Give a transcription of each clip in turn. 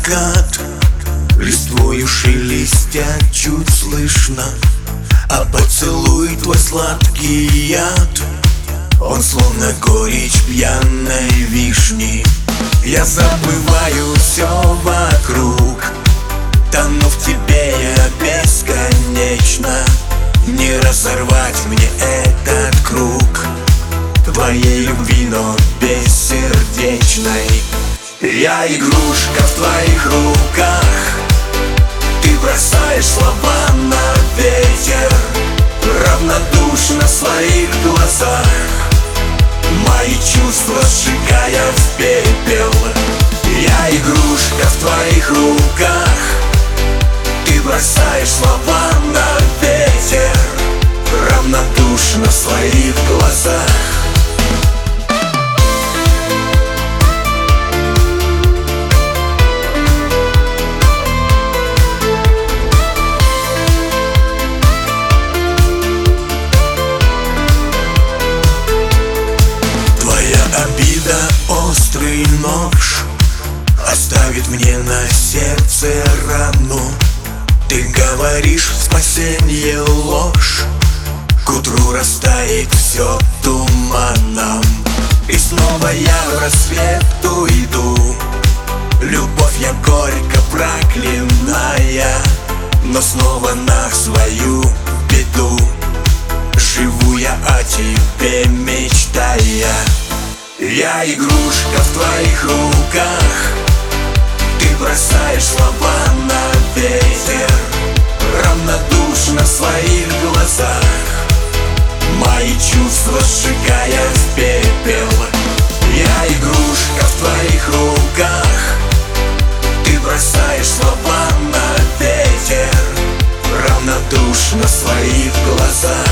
закат, листвою шелестят чуть слышно, а поцелуй твой сладкий яд, он словно горечь пьяной вишни. Я забываю все вокруг, тону в тебе я бесконечно. Не разорвать мне этот круг твоей любви, но бессердечной. Я игрушка в твоих руках, ты бросаешь слова на ветер, равнодушно в своих глазах, мои чувства сжигая в пепел. Я игрушка в твоих руках, ты бросаешь слова на ветер, равнодушно в своих глазах. Острый нож оставит мне на сердце рану. Ты говоришь в спасенье ложь, к утру растает все туманом, и снова я в рассвет уйду. Любовь я горько проклиная, но снова на свою беду живу я о тебе мечтая. Я игрушка в твоих руках, ты бросаешь слова на ветер, равнодушно в своих глазах, мои чувства сжигая в пепел. Я игрушка в твоих руках, ты бросаешь слова на ветер, равнодушно в своих глазах.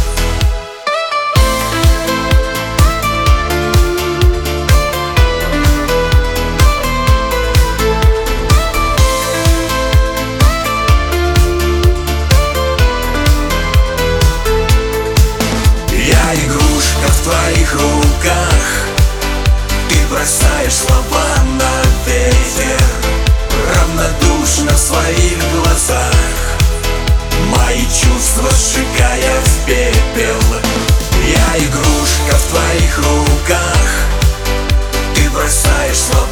В твоих руках, ты бросаешь слова на ветер, равнодушно в своих глазах, мои чувства сжигая в пепел. Я игрушка в твоих руках, ты бросаешь слова